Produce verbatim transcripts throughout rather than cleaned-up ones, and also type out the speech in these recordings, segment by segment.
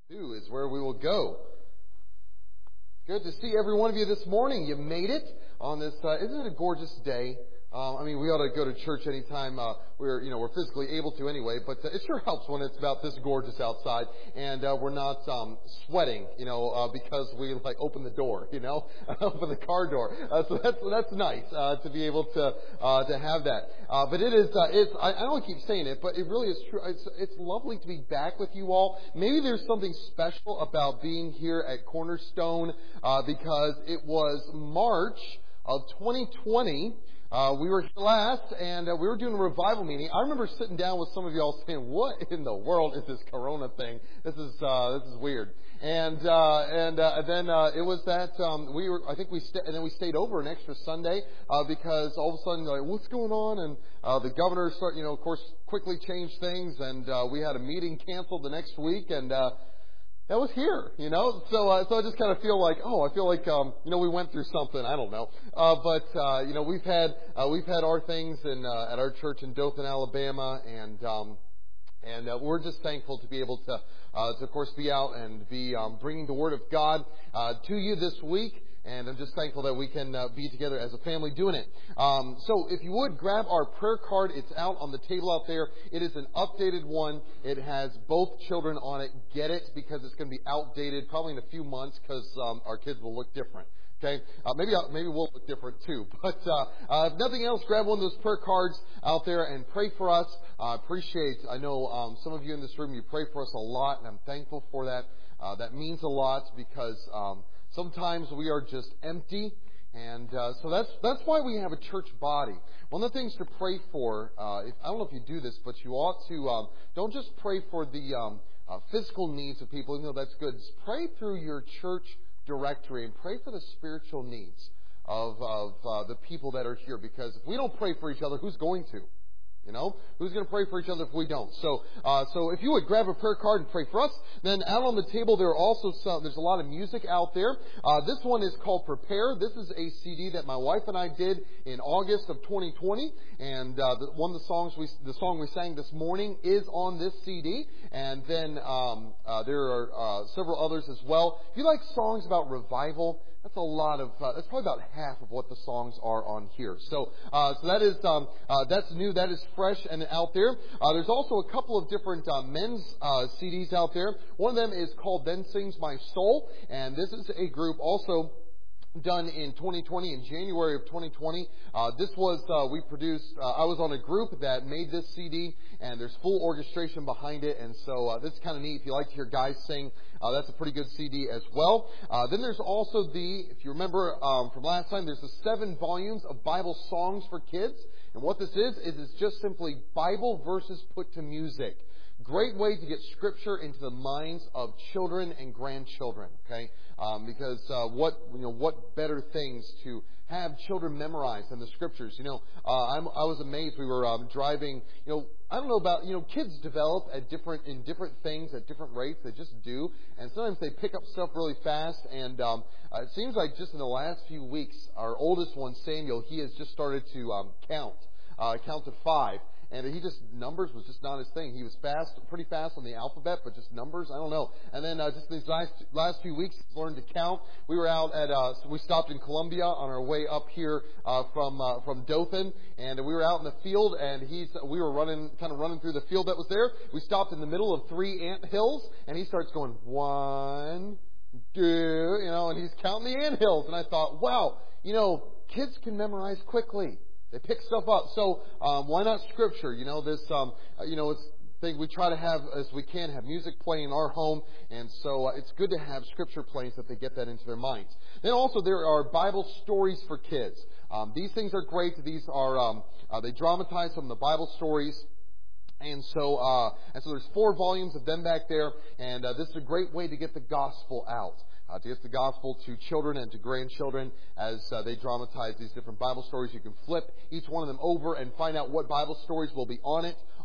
Two is where we will go. Good to see every one of you this morning. You made it on this, uh, isn't it a gorgeous day? Um, I mean, we ought to go to church anytime uh, we're, you know, we're physically able to anyway. But uh, it sure helps when it's about this gorgeous outside, and uh, we're not um, sweating, you know, uh, because we like open the door, you know, open the car door. Uh, so that's that's nice uh, to be able to uh, to have that. Uh, but it is, uh, it's. I, I don't keep saying it, but it really is true. It's, it's lovely to be back with you all. Maybe there's something special about being here at Cornerstone uh, because it was March of twenty twenty. Uh, we were here last, and uh, we were doing a revival meeting. I remember sitting down with some of y'all saying, "What in the world is this Corona thing? This is uh, this is weird." And uh, and uh, then uh, it was that um, we were. I think we sta- and then we stayed over an extra Sunday uh, because all of a sudden, like, what's going on? And uh, the governor, start, you know, of course, quickly changed things, and uh, we had a meeting canceled the next week, and. Uh, That was here, you know. So, uh, so I just kind of feel like, oh, I feel like, um, you know, we went through something. I don't know, uh, but uh, you know, we've had uh, we've had our things in uh, at our church in Dothan, Alabama, and um, and uh, we're just thankful to be able to, uh, to of course, be out and be um, bringing the Word of God uh, to you this week. And I'm just thankful that we can uh, be together as a family doing it. Um, so if you would, grab our prayer card. It's out on the table out there. It is an updated one. It has both children on it. Get it because it's going to be outdated probably in a few months because um, our kids will look different. Okay, uh, maybe I'll, maybe we'll look different too. But uh, uh, if nothing else, grab one of those prayer cards out there and pray for us. I uh, appreciate. I know um, some of you in this room, you pray for us a lot, and I'm thankful for that. Uh, that means a lot because um, sometimes we are just empty, and uh, so that's that's why we have a church body. One of the things to pray for, uh, if, I don't know if you do this, but you ought to um, don't just pray for the um, uh, physical needs of people, even though that's good. Just pray through your church directory and pray for the spiritual needs of of uh, the people that are here. Because if we don't pray for each other, who's going to? You know, who's going to pray for each other if we don't? So, uh, so if you would grab a prayer card and pray for us. Then out on the table there are also some. There's a lot of music out there. Uh, this one is called "Prepare." This is a C D that my wife and I did in August of twenty twenty, and uh, the, one of the songs we, the song we sang this morning is on this C D. And then um, uh, there are uh, several others as well. If you like songs about revival, that's a lot of, uh, that's probably about half of what the songs are on here. So, uh, so that is, um, uh, that's new, that is fresh and out there. Uh, there's also a couple of different, uh, men's, uh, C Ds out there. One of them is called "Then Sings My Soul," and this is a group also done in twenty twenty, in January of twenty twenty. Uh, this was, uh, we produced, uh, I was on a group that made this C D, and there's full orchestration behind it, and so uh, this is kind of neat. If you like to hear guys sing, uh, that's a pretty good C D as well. Uh, then there's also the, if you remember um, from last time, there's the seven volumes of Bible songs for kids, and what this is, is it's just simply Bible verses put to music. Great way to get Scripture into the minds of children and grandchildren, okay? Um, because uh, what you know, what better things to have children memorize than the Scriptures? You know, uh, I'm, I was amazed. We were um, driving. You know, I don't know about you know, kids develop at different in different things at different rates. They just do, and sometimes they pick up stuff really fast. And um, uh, it seems like just in the last few weeks, our oldest one, Samuel, he has just started to um, count, uh, count to five. And he just, numbers was just not his thing. He was fast, pretty fast on the alphabet, but just numbers, I don't know. And then uh, just these last last few weeks, he's learned to count. We were out at, uh, we stopped in Columbia on our way up here uh, from uh, from Dothan, and we were out in the field, and he's, we were running, kind of running through the field that was there. We stopped in the middle of three ant hills, and he starts going, one, two, you know, and he's counting the ant hills. And I thought, wow, you know, kids can memorize quickly. They pick stuff up. So um, why not Scripture? You know, this, um, you know, it's thing we try to have as we can have music playing in our home, and so uh, it's good to have Scripture playing so that they get that into their minds. Then also there are Bible stories for kids. Um, these things are great. These are um, uh, they dramatize some of the Bible stories. And so, uh, and so there's four volumes of them back there, and uh, this is a great way to get the gospel out. Uh, to get the gospel to children and to grandchildren as uh, they dramatize these different Bible stories. You can flip each one of them over and find out what Bible stories will be on it.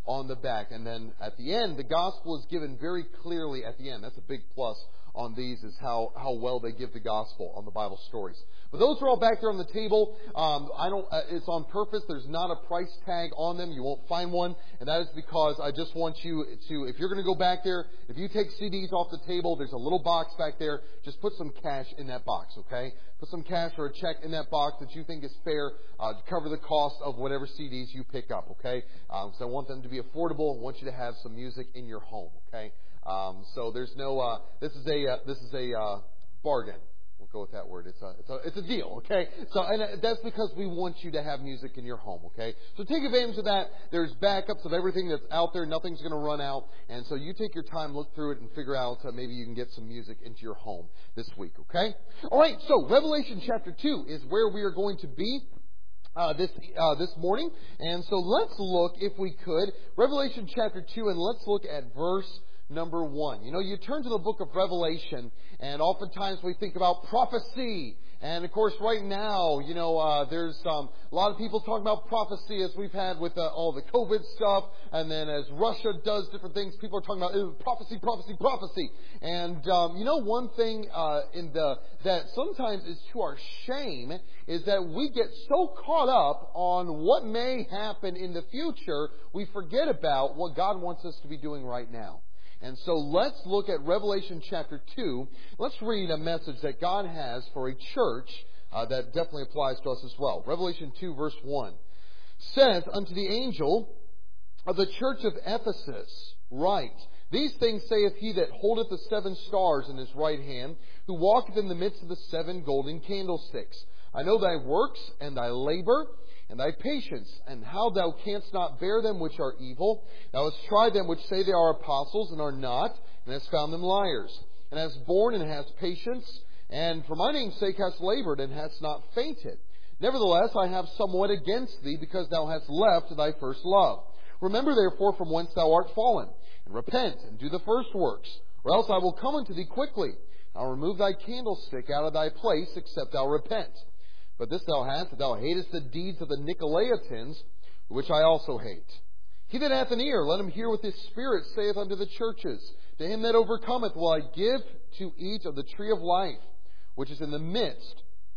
on the back. And then at the end, the gospel is given very clearly at the end. That's a big plus on these, is how, how well they give the gospel on the Bible stories. But those are all back there on the table. Um, I don't. Uh, it's on purpose. There's not a price tag on them. You won't find one, and that is because I just want you to. If you're going to go back there, if you take C Ds off the table, there's a little box back there. Just put some cash in that box, okay? Put some cash or a check in that box that you think is fair uh, to cover the cost of whatever C Ds you pick up, okay? Um, so I want them to be affordable. I want you to have some music in your home, okay? Um, so there's no. Uh, this is a. Uh, this is a uh, bargain. We'll go with that word. It's a, it's a, it's a deal, okay? So, and that's because we want you to have music in your home, okay? So take advantage of that. There's backups of everything that's out there. Nothing's going to run out. And so you take your time, look through it, and figure out uh, maybe you can get some music into your home this week, okay? All right, so Revelation chapter two is where we are going to be uh, this, uh, this morning. And so let's look, if we could, Revelation chapter two, and let's look at verse number one. You know, you turn to the book of Revelation, and oftentimes we think about prophecy. And, of course, right now, you know, uh, there's um, a lot of people talking about prophecy, as we've had with uh, all the COVID stuff. And then as Russia does different things, people are talking about uh, prophecy, prophecy, prophecy. And, um, you know, one thing uh, in the that sometimes is to our shame is that we get so caught up on what may happen in the future, we forget about what God wants us to be doing right now. And so let's look at Revelation chapter two. Let's read a message that God has for a church uh, that definitely applies to us as well. Revelation two verse one says, "Unto the angel of the church of Ephesus write, These things saith he that holdeth the seven stars in his right hand, who walketh in the midst of the seven golden candlesticks. I know thy works and thy labor, and thy patience, and how thou canst not bear them which are evil. Thou hast tried them which say they are apostles, and are not, and hast found them liars. And hast borne, and hast patience, and for my name's sake hast labored, and hast not fainted. Nevertheless, I have somewhat against thee, because thou hast left thy first love. Remember therefore from whence thou art fallen, and repent, and do the first works, or else I will come unto thee quickly. I'll remove thy candlestick out of thy place, except thou repent. But this thou hast, that thou hatest the deeds of the Nicolaitans, which I also hate. He that hath an ear, let him hear what his Spirit saith unto the churches. To him that overcometh will I give to eat of the tree of life, which is in the midst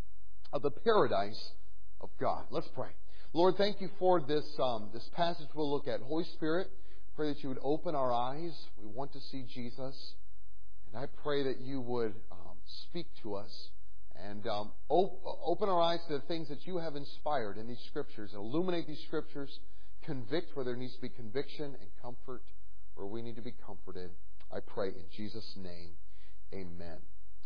of the paradise of God." Let's pray. Lord, thank you for this um, this passage we'll look at. Holy Spirit, pray that you would open our eyes. We want to see Jesus. And I pray that you would um, speak to us. And um, op- open our eyes to the things that you have inspired in these Scriptures. And illuminate these Scriptures. Convict where there needs to be conviction. And comfort where we need to be comforted. I pray in Jesus' name. Amen.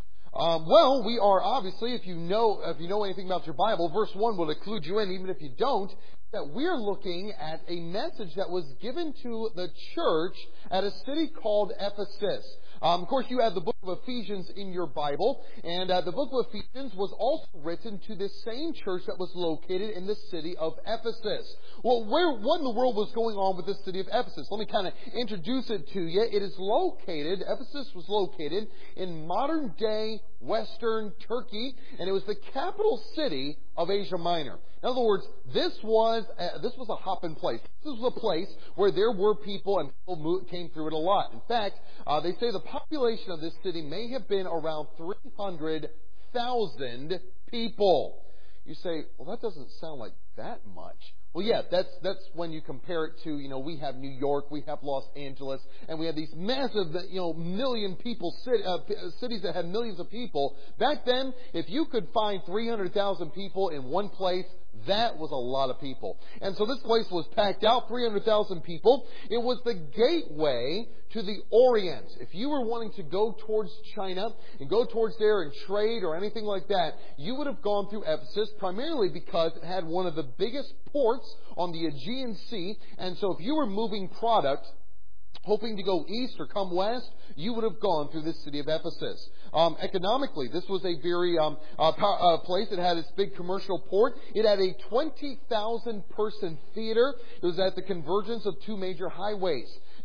Um, well, we are obviously, if you know if you know anything about your Bible, verse one will include you in, even if you don't, that we're looking at a message that was given to the church at a city called Ephesus. Um, of course, you have the book of Ephesians in your Bible, and uh, the book of Ephesians was also written to this same church that was located in the city of Ephesus. Well, where, what in the world was going on with this city of Ephesus? Let me kind of introduce it to you. It is located, Ephesus was located in modern-day Western Turkey, and it was the capital city of Asia Minor. In other words, this was a, this was a hopping place. This was a place where there were people, and people moved, came through it a lot. In fact, uh, they say the population of this city may have been around three hundred thousand people. You say, well, that doesn't sound like that much. Well, yeah, that's that's when you compare it to, you know, we have New York, we have Los Angeles, and we have these massive, you know, million people, city, uh, cities that have millions of people. Back then, if you could find three hundred thousand people in one place, that was a lot of people. And so this place was packed out, three hundred thousand people. It was the gateway to the Orient. If you were wanting to go towards China and go towards there and trade or anything like that, you would have gone through Ephesus, primarily because it had one of the biggest ports on the Aegean Sea. And so if you were moving product, hoping to go east or come west, you would have gone through this city of Ephesus. Um, economically, this was a very um, uh, uh, place that had its big commercial port. It had a twenty thousand person theater. It was at the convergence of two major highways.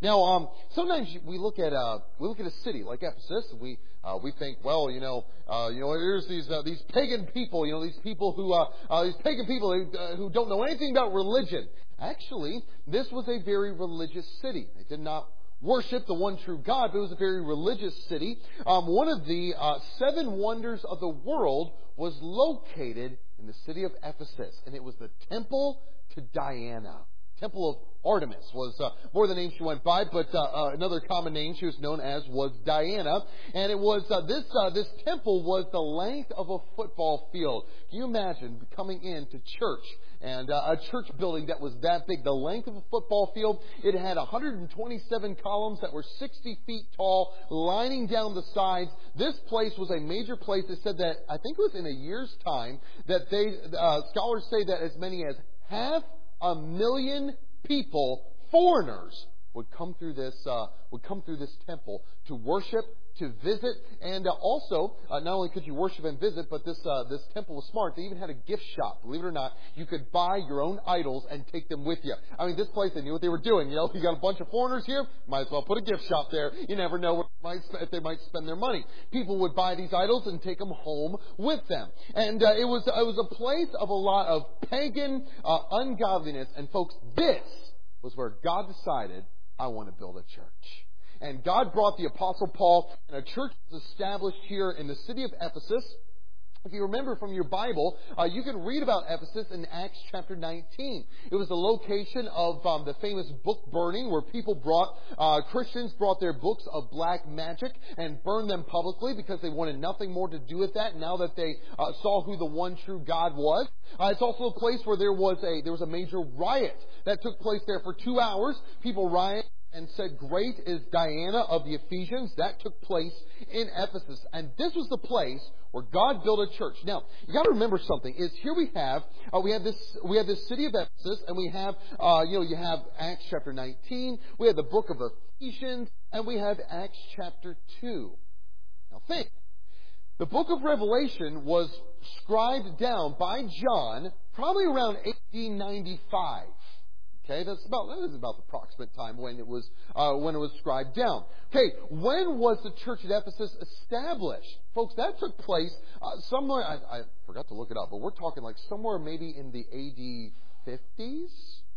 Now, um, sometimes we look at uh, we look at a city like Ephesus, and we uh, we think, well, you know, uh, you know, there's these uh, these pagan people, you know, these people who uh, uh, these pagan people who, uh, who don't know anything about religion. Actually, this was a very religious city. They did not worship the one true God, but it was a very religious city. Um, one of the uh, seven wonders of the world was located in the city of Ephesus, and it was the Temple to Diana. Temple of Artemis was uh, more the name she went by, but uh, uh, another common name she was known as was Diana. And it was uh, this uh, this temple was the length of a football field. Can you imagine coming into church and uh, a church building that was that big, the length of a football field? It had one hundred twenty-seven columns that were sixty feet tall, lining down the sides. This place was a major place. They said that I think it was in a year's time that they uh, scholars say that as many as half a million people, foreigners, would come through this uh, would come through this temple to worship, to visit, and uh, also uh, not only could you worship and visit, but this uh, this temple was smart. They even had a gift shop. Believe it or not, you could buy your own idols and take them with you. I mean, this place, they knew what they were doing. You know, you got a bunch of foreigners here, might as well put a gift shop there. You never know what might sp- if they might spend their money. People would buy these idols and take them home with them, and uh, it was it was a place of a lot of pagan uh, ungodliness. And folks, this was where God decided, I want to build a church. And God brought the Apostle Paul, and a church was established here in the city of Ephesus. If you remember from your Bible, uh, you can read about Ephesus in Acts chapter nineteen. It was the location of um, the famous book burning, where people brought, uh, Christians brought their books of black magic and burned them publicly because they wanted nothing more to do with that now that they uh, saw who the one true God was. Uh, it's also a place where there was a there was a major riot that took place there for two hours. People rioted and said, "Great is Diana of the Ephesians." That took place in Ephesus. And this was the place where God built a church. Now, you got to remember something. Is here we have uh, we have this we have this city of Ephesus, and we have uh, you know you have Acts chapter nineteen. We have the book of Ephesians, and we have Acts chapter two. Now, think. The book of Revelation was scribed down by John probably around A D ninety-five. Okay, that's about that is about the approximate time when it was uh, when it was scribed down. Okay, when was the church at Ephesus established, folks? That took place uh, somewhere. I, I forgot to look it up, but we're talking like somewhere maybe in the A D fifties.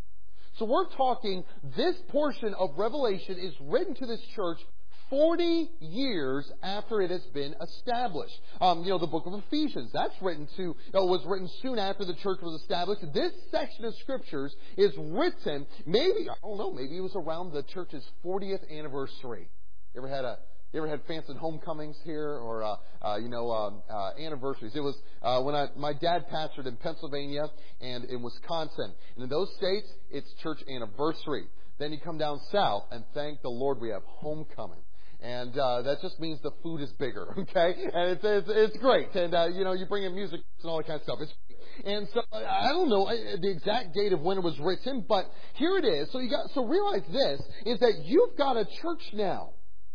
So we're talking this portion of Revelation is written to this church forty years after it has been established. Um, you know, the book of Ephesians, that's written to, uh, was written soon after the church was established. This section of scriptures is written, maybe, I don't know, maybe it was around the church's fortieth anniversary. You ever had a, you ever had fancy homecomings here or, uh, uh, you know, um, uh, anniversaries? It was, uh, when I, my dad pastored in Pennsylvania and in Wisconsin. And in those states, it's church anniversary. Then you come down south and thank the Lord we have homecoming. And uh, that just means the food is bigger, okay? And it's it's, it's great. And, uh, you know, you bring in music and all that kind of stuff. It's great. And so I don't know the exact date of when it was written, but here it is. So you got so realize this, is that you've got a church now.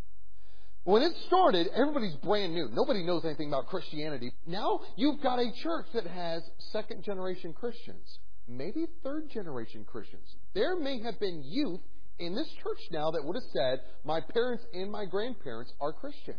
When it started, everybody's brand new. Nobody knows anything about Christianity. Now you've got a church that has second-generation Christians, maybe third-generation Christians. There may have been youth in this church now that would have said, my parents and my grandparents are Christians.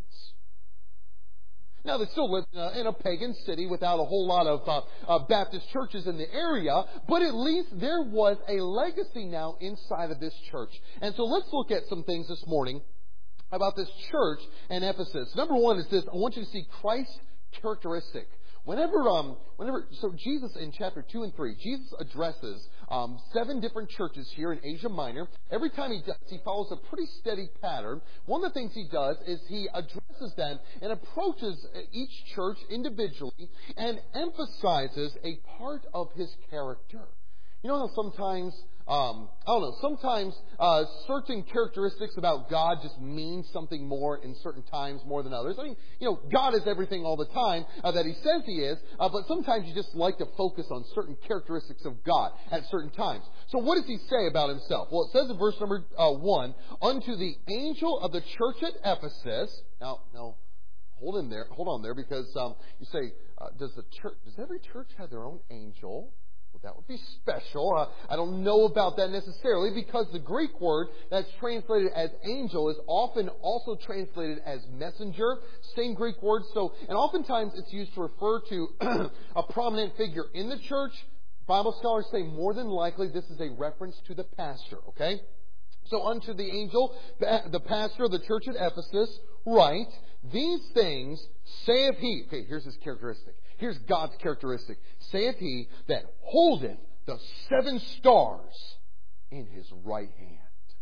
Now, they still live in a, in a pagan city without a whole lot of uh, uh, Baptist churches in the area, but at least there was a legacy now inside of this church. And so let's look at some things this morning about this church in Ephesus. Number one is this: I want you to see Christ's characteristic. Whenever, um, whenever, so Jesus in chapter two and three, Jesus addresses um, seven different churches here in Asia Minor. Every time he does, he follows a pretty steady pattern. One of the things he does is he addresses them and approaches each church individually and emphasizes a part of his character. You know how sometimes, um, I don't know, sometimes uh, certain characteristics about God just mean something more in certain times more than others. I mean, you know, God is everything all the time uh, that He says He is, uh, but sometimes you just like to focus on certain characteristics of God at certain times. So what does He say about Himself? Well, it says in verse number uh, one, unto the angel of the church at Ephesus. Now, now, hold in there, hold on there, because um, you say, uh, does the church, does every church have their own angel? Well, that would be special. Uh, I don't know about that necessarily, because the Greek word that's translated as angel is often also translated as messenger. Same Greek word. So, and oftentimes it's used to refer to a prominent figure in the church. Bible scholars say more than likely this is a reference to the pastor, okay? So unto the angel, the pastor of the church at Ephesus, write, these things saith he. Okay, here's his characteristic. Here's God's characteristic. Saith he that holdeth the seven stars in his right hand.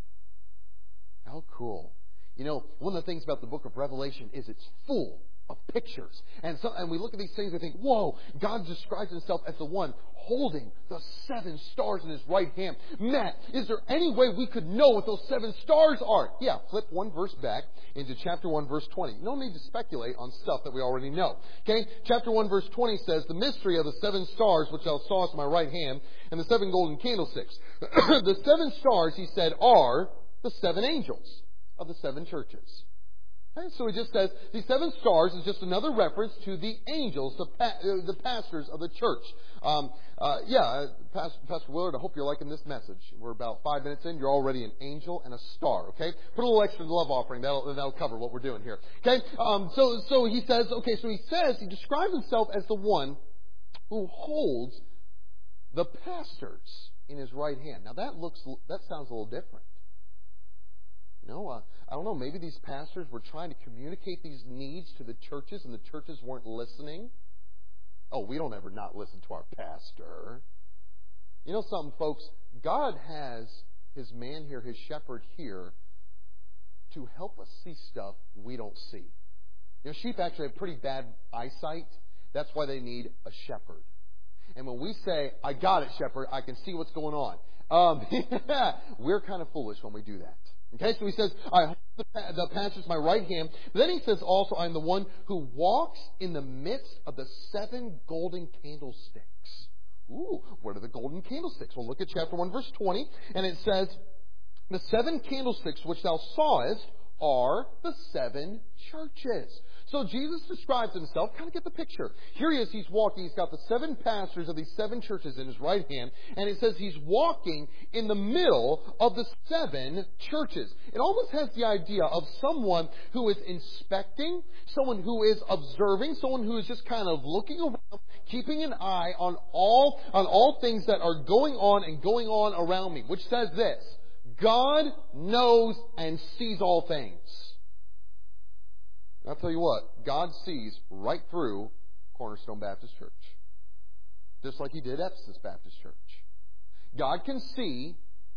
How cool. You know, one of the things about the book of Revelation is it's full of pictures. And so, and we look at these things and think, whoa, God describes himself as the one holding the seven stars in his right hand. Matt, is there any way we could know what those seven stars are? Yeah, flip one verse back into chapter one, verse twenty. No need to speculate on stuff that we already know. Okay? Chapter one, verse twenty says, the mystery of the seven stars which thou sawest in my right hand, and the seven golden candlesticks. The seven stars, he said, are the seven angels of the seven churches. Okay, so he just says these seven stars is just another reference to the angels, the pa- uh, the pastors of the church. Um, uh, yeah, uh, Pastor, Pastor Willard, I hope you're liking this message. We're about five minutes in. You're already an angel and a star. Okay, put a little extra love offering. That'll that'll cover what we're doing here. Okay, um, so so he says. Okay, so he says he describes himself as the one who holds the pastors in his right hand. Now that looks that sounds a little different. You know, uh, I don't know, maybe these pastors were trying to communicate these needs to the churches and the churches weren't listening. Oh, we don't ever not listen to our pastor. You know something, folks? God has his man here, his shepherd here, to help us see stuff we don't see. You know, sheep actually have pretty bad eyesight. That's why they need a shepherd. And when we say, I got it, shepherd, I can see what's going on. Um, we're kind of foolish when we do that. Okay, so he says, I hold the, the pastors my right hand. But then he says also, I'm the one who walks in the midst of the seven golden candlesticks. Ooh, what are the golden candlesticks? Well, look at chapter one, verse twenty. And it says, the seven candlesticks which thou sawest are the seven churches. So Jesus describes himself, kind of get the picture. Here he is, he's walking, he's got the seven pastors of these seven churches in his right hand, and it says he's walking in the middle of the seven churches. It almost has the idea of someone who is inspecting, someone who is observing, someone who is just kind of looking around, keeping an eye on all, on all things that are going on and going on around me, which says this, God knows and sees all things. And I'll tell you what, God sees right through Cornerstone Baptist Church. Just like he did Ephesus Baptist Church. God can see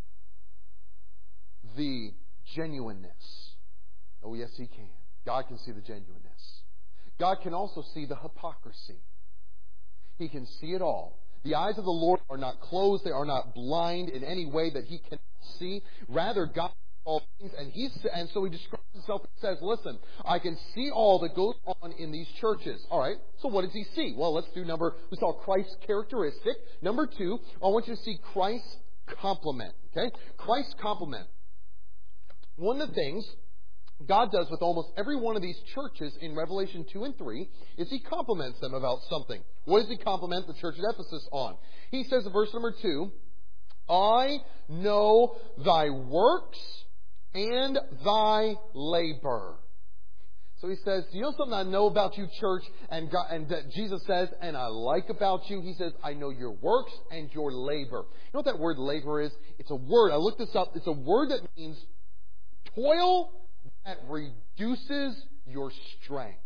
the genuineness. Oh, yes, he can. God can see the genuineness. God can also see the hypocrisy. He can see it all. The eyes of the Lord are not closed. They are not blind in any way that he cannot see. Rather, God all things, and he and so he describes himself and says, listen, I can see all that goes on in these churches. All right, so what does he see? Well, let's do number, we saw Christ's characteristic. Number two, I want you to see Christ's complement. Okay? Christ's complement. One of the things God does with almost every one of these churches in Revelation two and three is he compliments them about something. What does he compliment the church at Ephesus on? He says in verse number two, I know thy works and thy labor. So he says, you know something I know about you, church, and, God, and that Jesus says, and I like about you? He says, I know your works and your labor. You know what that word labor is? It's a word, I looked this up, it's a word that means toil that reduces your strength.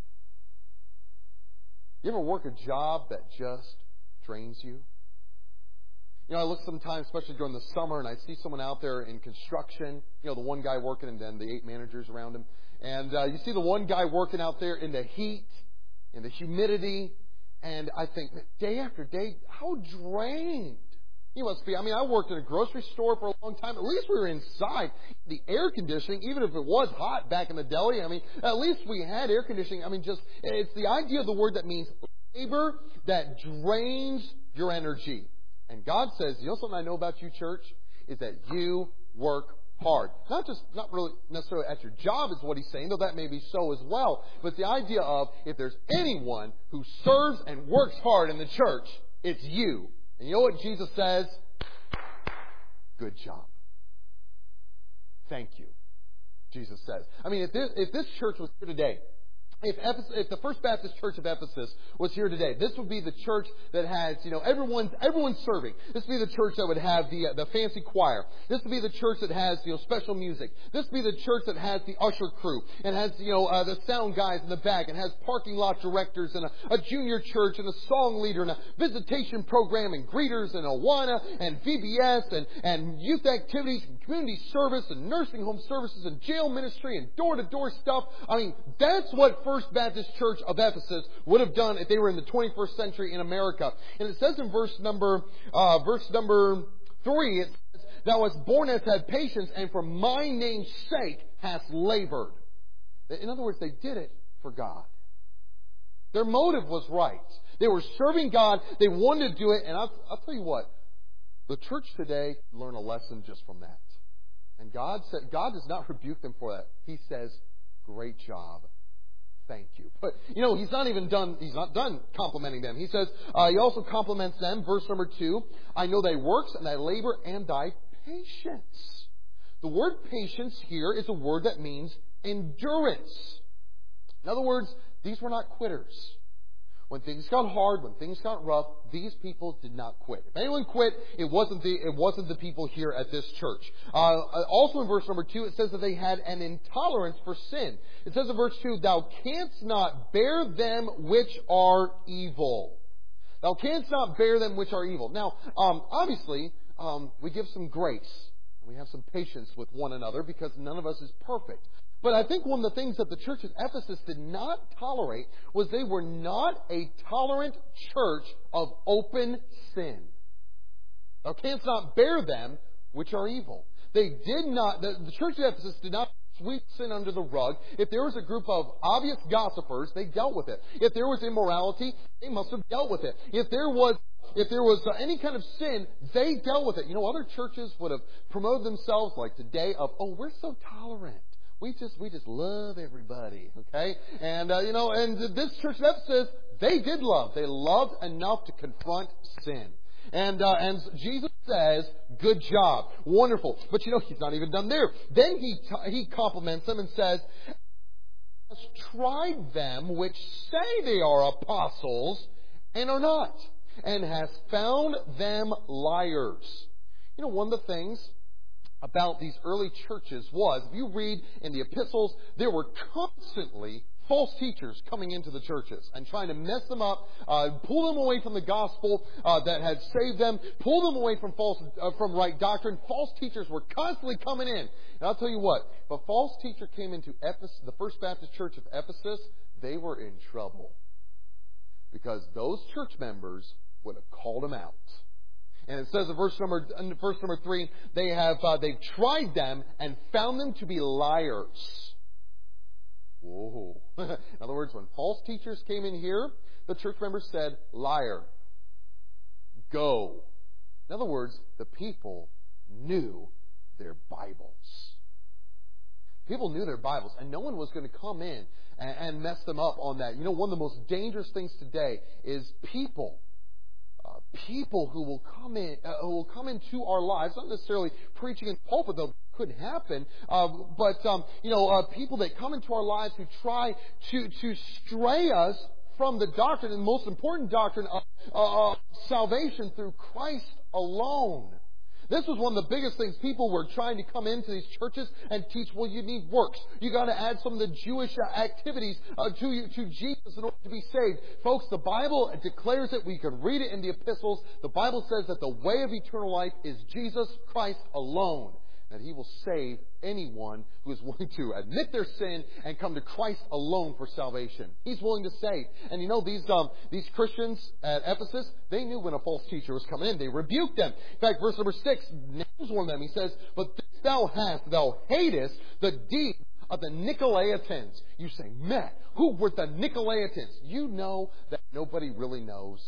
You ever work a job that just drains you? You know, I look sometimes, especially during the summer, and I see someone out there in construction. You know, the one guy working and then the eight managers around him. And uh, you see the one guy working out there in the heat, in the humidity. And I think, day after day, how drained he must be. I mean, I worked in a grocery store for a long time. At least we were inside. The air conditioning, even if it was hot back in the deli, I mean, at least we had air conditioning. I mean, just, it's the idea of the word that means labor that drains your energy. And God says, you know something I know about you, church? Is that you work hard. Not just, not really necessarily at your job is what he's saying, though that may be so as well. But the idea of, if there's anyone who serves and works hard in the church, it's you. And you know what Jesus says? Good job. Thank you, Jesus says. I mean, if this, if this church was here today, If, Ephesus, if the First Baptist Church of Ephesus was here today, this would be the church that has, you know, everyone's, everyone's serving. This would be the church that would have the, uh, the fancy choir. This would be the church that has, you know, special music. This would be the church that has the usher crew and has, you know, uh, the sound guys in the back and has parking lot directors and a, a junior church and a song leader and a visitation program and greeters and Awana and V B S and, and youth activities and community service and nursing home services and jail ministry and door-to-door stuff. I mean, that's what First Baptist Church of Ephesus would have done if they were in the twenty-first century in America. And it says in verse number uh, verse number three, it says, "Thou hast borne us, had patience, and for my name's sake hast labored." In other words, they did it for God. Their motive was right. They were serving God. They wanted to do it. And I'll, I'll tell you what, the church today learn a lesson just from that. And God said, God does not rebuke them for that. He says, "Great job. Thank you." But, you know, he's not even done, he's not done complimenting them. He says, uh, he also compliments them, verse number two, "I know thy works and thy labor and thy patience." The word patience here is a word that means endurance. In other words, these were not quitters. When things got hard, when things got rough, these people did not quit. If anyone quit, it wasn't the it wasn't the people here at this church. Uh, also in verse number two, it says that they had an intolerance for sin. It says in verse two, "Thou canst not bear them which are evil." Thou canst not bear them which are evil. Now, um, obviously, um, we give some grace. We have some patience with one another because none of us is perfect. But I think one of the things that the church at Ephesus did not tolerate was they were not a tolerant church of open sin. Thou canst not bear them which are evil. They did not, the, the church at Ephesus did not sweep sin under the rug. If there was a group of obvious gossipers, they dealt with it. If there was immorality, they must have dealt with it. If there was If there was uh, any kind of sin, they dealt with it. You know, other churches would have promoted themselves like today of, "Oh, we're so tolerant. We just we just love everybody," okay? And, uh, you know, and this church of Ephesus, they did love. They loved enough to confront sin. And uh, and Jesus says, "Good job. Wonderful." But, you know, he's not even done there. Then he t- he compliments them and says, "Has tried them which say they are apostles and are not, and has found them liars." You know, one of the things about these early churches was, if you read in the epistles, there were constantly false teachers coming into the churches and trying to mess them up, uh, pull them away from the gospel uh, that had saved them, pull them away from false, uh, from right doctrine. False teachers were constantly coming in. And I'll tell you what, if a false teacher came into Ephesus, the First Baptist Church of Ephesus, they were in trouble. Because those church members would have called them out. And it says in verse number, in verse number three, they have uh, they've tried them and found them to be liars. Whoa. In other words, when false teachers came in here, the church members said, "Liar. Go." In other words, the people knew their Bibles. People knew their Bibles, and no one was going to come in and, and mess them up on that. You know, one of the most dangerous things today is people. Uh, people who will come in, uh, who will come into our lives, not necessarily preaching in the pulpit, though could happen, uh, but um, you know, uh, people that come into our lives who try to to stray us from the doctrine, and the most important doctrine of uh, uh, salvation through Christ alone. This was one of the biggest things. People were trying to come into these churches and teach, well, you need works. You got to add some of the Jewish activities uh, to you, to Jesus in order to be saved. Folks, the Bible declares it. We can read it in the epistles. The Bible says that the way of eternal life is Jesus Christ alone. That He will save anyone who is willing to admit their sin and come to Christ alone for salvation. He's willing to save. And you know, these um, these Christians at Ephesus, they knew when a false teacher was coming in. They rebuked them. In fact, verse number six names one of them. He says, "But this thou hast, thou hatest the deed of the Nicolaitans." You say, "Matt, who were the Nicolaitans?" You know that nobody really knows.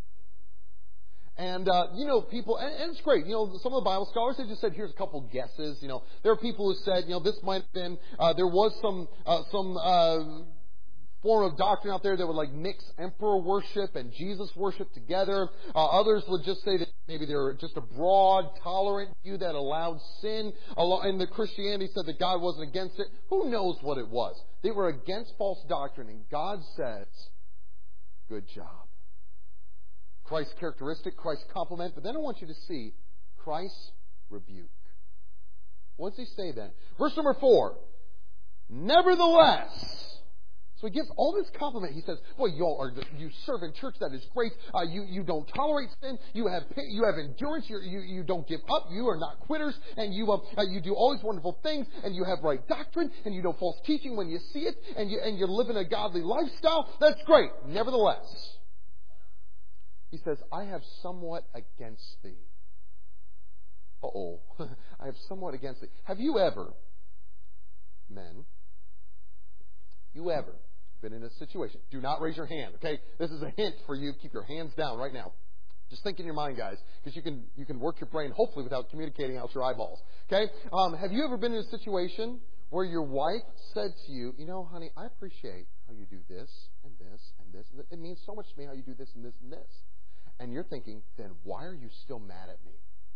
And, uh, you know, people, and, and it's great. You know, some of the Bible scholars, they just said, here's a couple guesses. You know, there are people who said, you know, this might have been, uh, there was some, uh, some, uh, form of doctrine out there that would like mix emperor worship and Jesus worship together. Uh, others would just say that maybe they're just a broad, tolerant view that allowed sin. And the Christianity said that God wasn't against it. Who knows what it was? They were against false doctrine, and God says, good job. Christ's characteristic, Christ's compliment, but then I want you to see Christ's rebuke. What does he say then? Verse number four. Nevertheless. So he gives all this compliment. He says, "Boy, you all are you serve in church. That is great. Uh, you you don't tolerate sin. You have you have endurance. You're, you you don't give up. You are not quitters. And you uh, uh, you do all these wonderful things. And you have right doctrine. And you know false teaching when you see it. And you and you're living a godly lifestyle. That's great. Nevertheless, he says, I have somewhat against thee." Uh oh, I have somewhat against thee. Have you ever, men? You ever been in a situation? Do not raise your hand, okay? This is a hint for you. Keep your hands down right now. Just think in your mind, guys, because you can you can work your brain hopefully without communicating out your eyeballs. Okay? Um, have you ever been in a situation where your wife said to you, "You know, honey, I appreciate how you do this and this and this. It means so much to me how you do this and this and this." And you're thinking, "Then why are you still mad at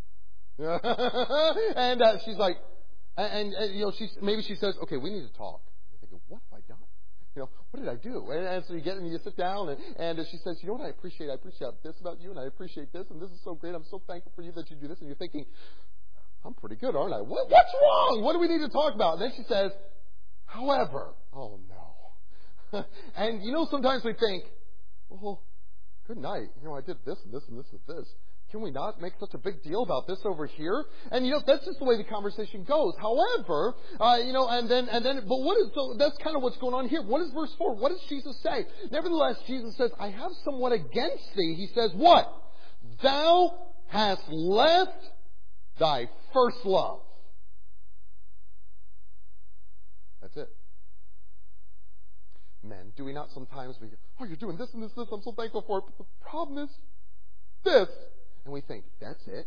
me?" and uh, she's like, and, and you know, she's maybe she says, "Okay, we need to talk." You're thinking, "What have I done? You know, what did I do?" And, and so you get and you sit down, and, and she says, "You know what I appreciate? I appreciate this about you, and I appreciate this, and this is so great. I'm so thankful for you that you do this." And you're thinking, "I'm pretty good, aren't I? What, what's wrong? What do we need to talk about?" And then she says, "However," oh no. And you know, sometimes we think, "Well, good night. You know, I did this and this and this and this. Can we not make such a big deal about this over here?" And you know, that's just the way the conversation goes. However, uh, you know, and then and then, but what is so? That's kind of what's going on here. What is verse four? What does Jesus say? Nevertheless, Jesus says, "I have somewhat against thee." He says, "What? Thou hast left thy first love." That's it. Men, do we not sometimes we? "Oh, you're doing this and this and this. I'm so thankful for it." But the problem is this. And we think, that's it.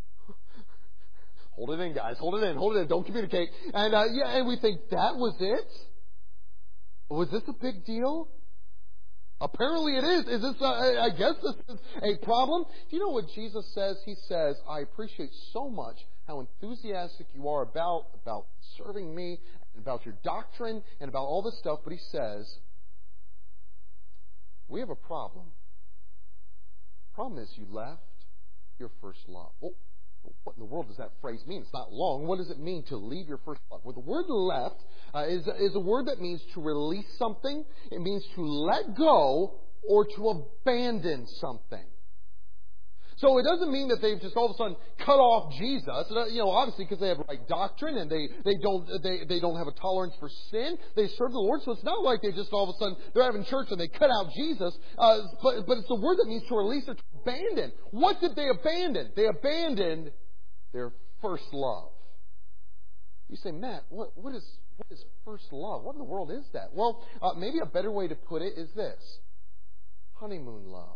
Hold it in, guys. Hold it in. Hold it in. Don't communicate. And uh, yeah, and we think, that was it? Was this a big deal? Apparently it is. Is this? A, I guess this is a problem. Do you know what Jesus says? He says, "I appreciate so much how enthusiastic you are about about serving me and about your doctrine and about all this stuff." But he says, "We have a problem. Problem is, you left your first love." Well, what in the world does that phrase mean? It's not long. What does it mean to leave your first love? Well, the word "left" uh, is, is a word that means to release something. It means to let go or to abandon something. So it doesn't mean that they've just all of a sudden cut off Jesus. You know, obviously because they have right doctrine and they, they don't they, they don't have a tolerance for sin. They serve the Lord. So it's not like they just all of a sudden they're having church and they cut out Jesus. Uh, but but it's the word that means to release or to abandon. What did they abandon? They abandoned their first love. You say, "Matt, what what is what is first love? What in the world is that?" Well, uh, maybe a better way to put it is this: honeymoon love.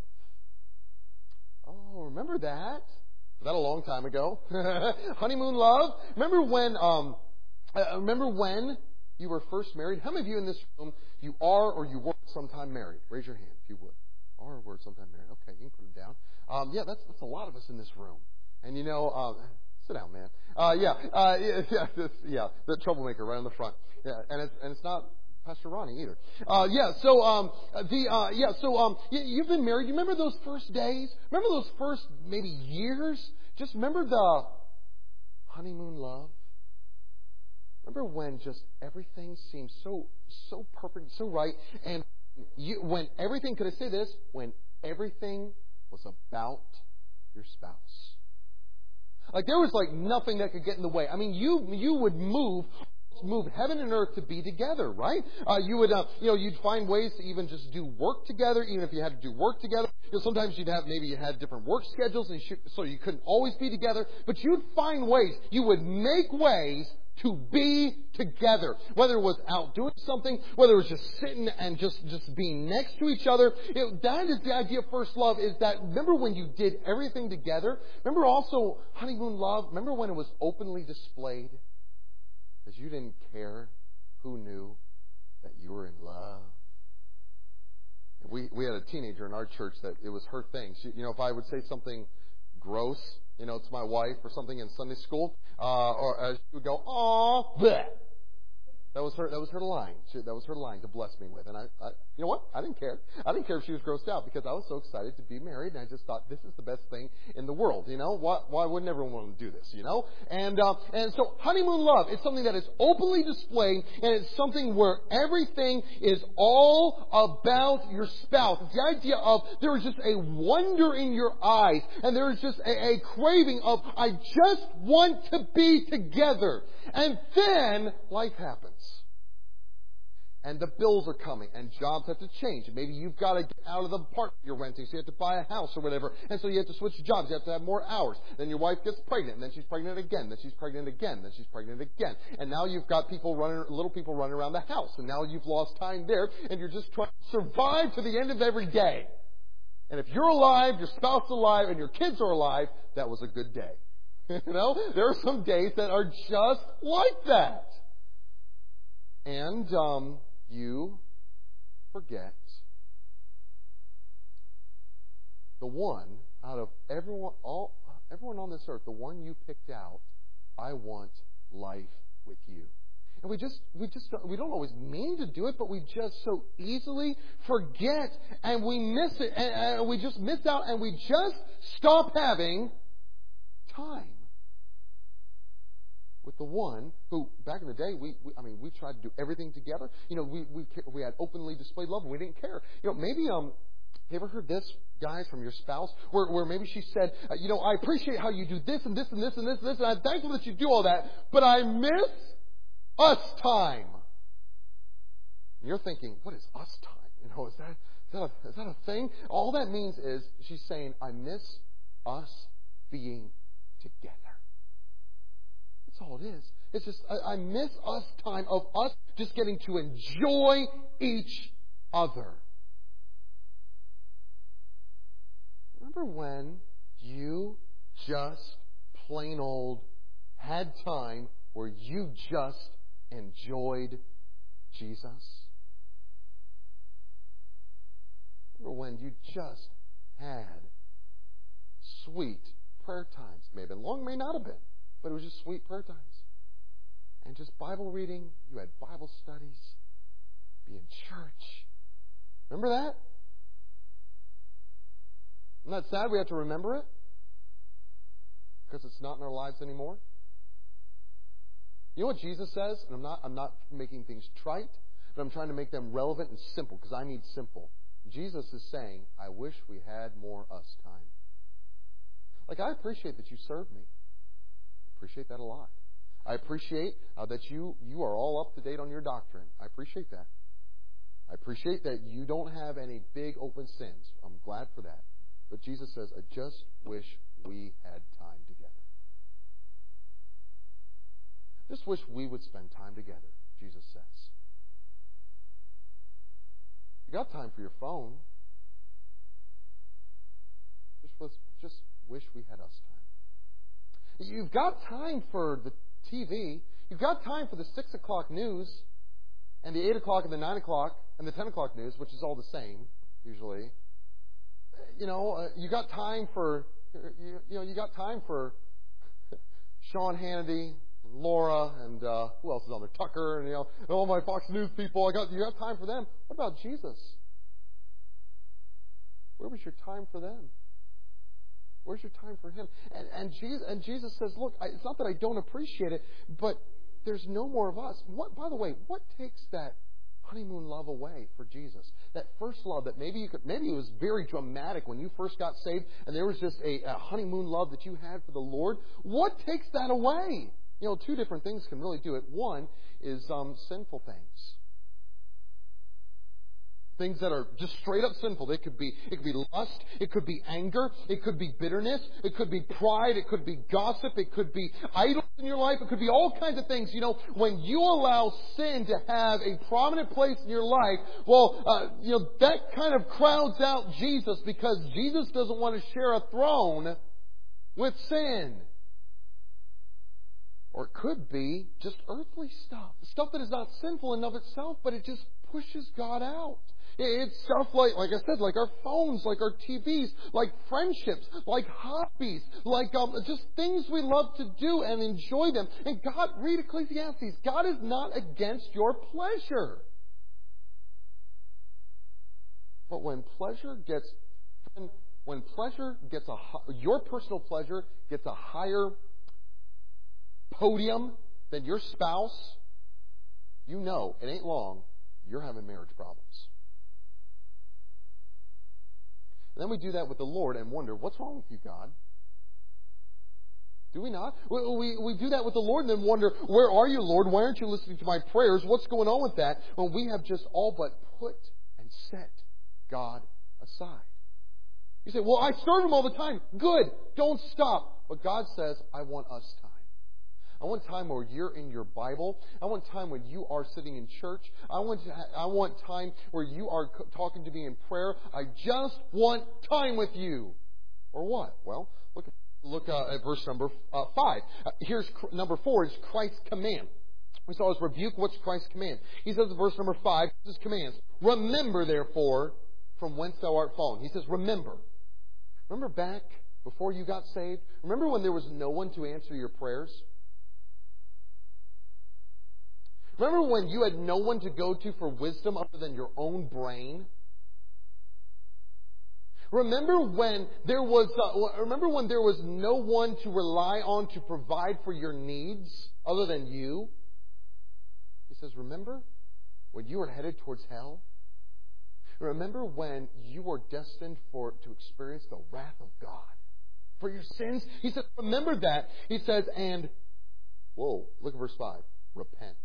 Oh, remember that? Was that a long time ago? Honeymoon love. Remember when? Um, uh, remember when you were first married? How many of you in this room you are or you were sometime married? Raise your hand if you would. Are or were sometime married? Okay, you can put them down. Um, yeah, that's that's a lot of us in this room. And you know, uh, sit down, man. Uh, yeah, uh, yeah, yeah, this, yeah, the troublemaker right on the front. Yeah, and it's and it's not Pastor Ronnie either. Uh, yeah, so um, the uh, yeah, so um, you, you've been married. You remember those first days? Remember those first maybe years? Just remember the honeymoon love. Remember when just everything seemed so so perfect, so right, and you, when everything, could I say this? When everything was about your spouse. Like there was like nothing that could get in the way. I mean, you you would move. move heaven and earth to be together, right? Uh, you would, uh, you know, you'd find ways to even just do work together, even if you had to do work together. You know, sometimes you'd have, maybe you had different work schedules, and you should, so you couldn't always be together. But you'd find ways. You would make ways to be together. Whether it was out doing something, whether it was just sitting and just, just being next to each other. It, that is the idea of first love, is that, remember when you did everything together? Remember also honeymoon love? Remember when it was openly displayed? Because you didn't care who knew that you were in love. we had a teenager in our church that it was her thing. She, you know, if I would say something gross, you know, to my wife or something in Sunday school, uh, or uh, she would go, "Aw, bleh." That was her. That was her line. She, that was her line to bless me with. And I, I, you know what? I didn't care. I didn't care if she was grossed out because I was so excited to be married, and I just thought this is the best thing in the world. You know, why, why wouldn't everyone want to do this? You know, and uh, and so honeymoon love is something that is openly displayed, and it's something where everything is all about your spouse. It's the idea of there is just a wonder in your eyes, and there is just a, a craving of I just want to be together. And then life happens. And the bills are coming, and jobs have to change. Maybe you've got to get out of the apartment you're renting, so you have to buy a house or whatever. And so you have to switch jobs. You have to have more hours. Then your wife gets pregnant, and then she's pregnant again. Then she's pregnant again. Then she's pregnant again. And now you've got people running, little people running around the house. And now you've lost time there, and you're just trying to survive to the end of every day. And if you're alive, your spouse is alive, and your kids are alive, that was a good day. You know, there are some days that are just like that. And um, you forget the one out of everyone, all everyone on this earth, the one you picked out. I want life with you. And we just, we just, don't, we don't always mean to do it, but we just so easily forget, and we miss it, and, and we just miss out, and we just stop having time with the one who, back in the day, we, we I mean, we tried to do everything together. You know, we we we had openly displayed love, and we didn't care. You know, maybe um, you ever heard this, guys, from your spouse, where where maybe she said, uh, you know, I appreciate how you do this and this and this and this and this, and I'm thankful that you do all that, but I miss us time. And you're thinking, what is us time? You know, is that is that a, is that a thing? All that means is she's saying, I miss us being together. That's all it is. It's just, I, I miss us time of us just getting to enjoy each other. Remember when you just plain old had time where you just enjoyed Jesus? Remember when you just had sweet prayer times? May have been long, may not have been. But it was just sweet prayer times. And just Bible reading. You had Bible studies. Be in church. Remember that? Isn't that sad we have to remember it? Because it's not in our lives anymore. You know what Jesus says? And I'm not, I'm not making things trite, but I'm trying to make them relevant and simple because I need simple. Jesus is saying, I wish we had more us time. Like, I appreciate that you serve me. Appreciate that a lot. I appreciate uh, that you you are all up to date on your doctrine. I appreciate that. I appreciate that you don't have any big open sins. I'm glad for that. But Jesus says, I just wish we had time together. Just wish we would spend time together, Jesus says. You got time for your phone. Just, was, just wish we had us time. You've got time for the T V. You've got time for the six o'clock news and the eight o'clock and the nine o'clock and the ten o'clock news, which is all the same, usually. You know, uh, you got time for, you, you know, you got time for Sean Hannity and Laura and uh, who else is on there? Tucker and, you know, all my Fox News people. I got, you got time for them. What about Jesus? Where was your time for them? Where's your time for Him? And, and, Jesus, and Jesus says, look, I, it's not that I don't appreciate it, but there's no more of us. What, by the way, what takes that honeymoon love away for Jesus? That first love that maybe you could, maybe it was very dramatic when you first got saved and there was just a, a honeymoon love that you had for the Lord. What takes that away? You know, two different things can really do it. One is um, sinful things. Things that are just straight up sinful. It could be it could be lust, it could be anger, it could be bitterness, it could be pride, it could be gossip, it could be idols in your life, it could be all kinds of things. You know, when you allow sin to have a prominent place in your life, well, uh, you know, that kind of crowds out Jesus because Jesus doesn't want to share a throne with sin. Or it could be just earthly stuff. Stuff that is not sinful in and of itself, but it just pushes God out. It's stuff like, like I said, like our phones, like our T Vs, like friendships, like hobbies, like um, just things we love to do and enjoy them. And God, read Ecclesiastes, God is not against your pleasure. But when pleasure gets, when, when pleasure gets a, your personal pleasure gets a higher podium than your spouse, you know it ain't long, you're having marriage problems. And then we do that with the Lord and wonder, what's wrong with you, God? Do we not? We, we, we do that with the Lord and then wonder, where are you, Lord? Why aren't you listening to my prayers? What's going on with that? When we have just all but put and set God aside. You say, well, I serve Him all the time. Good. Don't stop. But God says, I want us time. I want time where you're in your Bible. I want time when you are sitting in church. I want to ha- I want time where you are c- talking to me in prayer. I just want time with you. Or what? Well, look, look uh, at verse number uh, five. Uh, here's cr- number four is Christ's command. We saw his rebuke. What's Christ's command? He says in verse number five, his commands. Remember, therefore, from whence thou art fallen. He says, remember. Remember back before you got saved? Remember when there was no one to answer your prayers? Remember when you had no one to go to for wisdom other than your own brain? Remember when there was uh, remember when there was no one to rely on to provide for your needs other than you? He says, remember when you were headed towards hell? Remember when you were destined for to experience the wrath of God for your sins? He says, remember that. He says, and, whoa, look at verse five. Repent.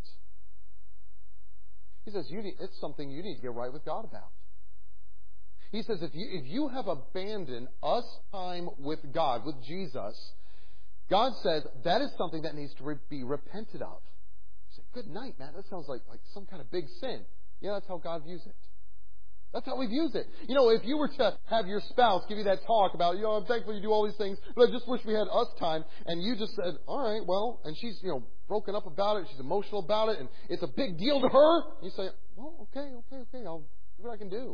He says, you need, it's something you need to get right with God about. He says, if you, if you have abandoned us time with God, with Jesus, God says that is something that needs to re- be repented of. You say, good night, man. That sounds like, like some kind of big sin. Yeah, that's how God views it. That's how we views it. You know, if you were to have your spouse give you that talk about, you know, I'm thankful you do all these things, but I just wish we had us time, and you just said, all right, well, and she's, you know, broken up about it, she's emotional about it, and it's a big deal to her, you say, well, okay, okay, okay, I'll see what I can do.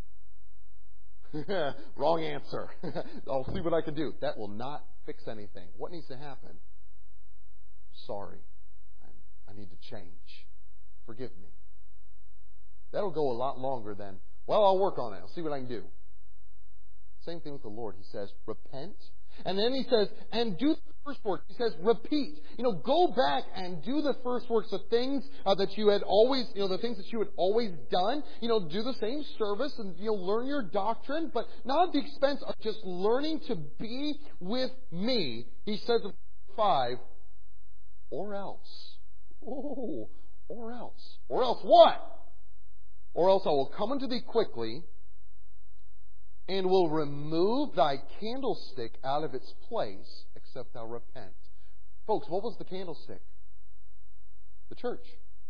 Wrong answer. I'll see what I can do. That will not fix anything. What needs to happen? Sorry. I, I need to change. Forgive me. That'll go a lot longer than, well, I'll work on it. I'll see what I can do. Same thing with the Lord. He says, repent. And then he says, and do the first work. He says, repeat. You know, go back and do the first works of things uh, that you had always, you know, the things that you had always done. You know, do the same service and, you know, learn your doctrine, but not at the expense of just learning to be with me. He says in five, or else. Oh, or else. Or else what? Or else I will come unto thee quickly, and will remove thy candlestick out of its place, except thou repent. Folks, what was the candlestick? The church.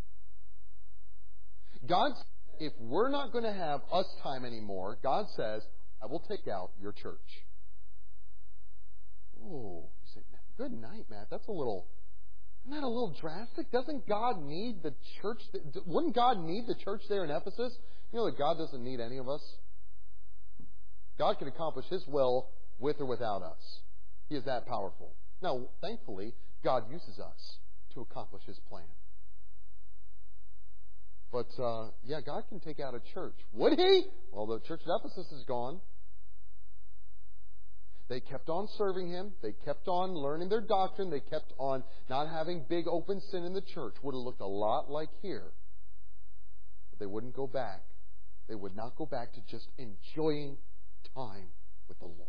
God, if we're not going to have us time anymore, God says, I will take out your church. Oh, you say, good night, Matt. That's a little... Isn't that a little drastic? Doesn't God need the church? Wouldn't God need the church there in Ephesus? You know that God doesn't need any of us? God can accomplish His will with or without us. He is that powerful. Now, thankfully, God uses us to accomplish His plan. But, uh, yeah, God can take out a church. Would He? Well, the church at Ephesus is gone. They kept on serving Him. They kept on learning their doctrine. They kept on not having big open sin in the church. Would have looked a lot like here. But they wouldn't go back. They would not go back to just enjoying time with the Lord.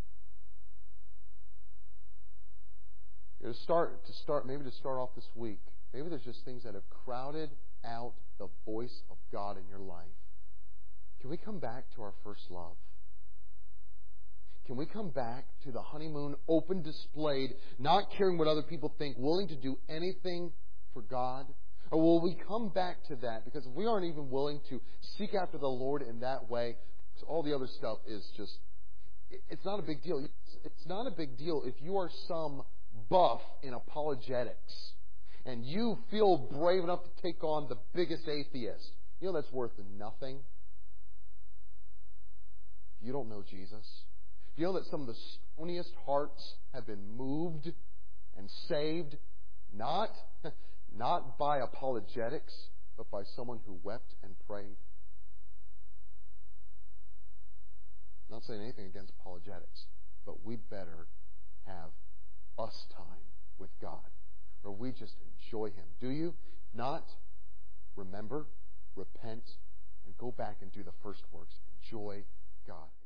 To start, to start, maybe to start off this week, maybe there's just things that have crowded out the voice of God in your life. Can we come back to our first love? Can we come back to the honeymoon, open displayed, not caring what other people think, willing to do anything for God? Or will we come back to that? Because if we aren't even willing to seek after the Lord in that way, all the other stuff is just, it's not a big deal. It's not a big deal if you are some buff in apologetics and you feel brave enough to take on the biggest atheist. You know that's worth nothing. you don't know Jesus? Do you know that some of the stoniest hearts have been moved and saved not, not by apologetics, but by someone who wept and prayed? I'm not saying anything against apologetics, but we better have us time with God, where we just enjoy Him. Do you not? Remember, repent, and go back and do the first works. Enjoy God.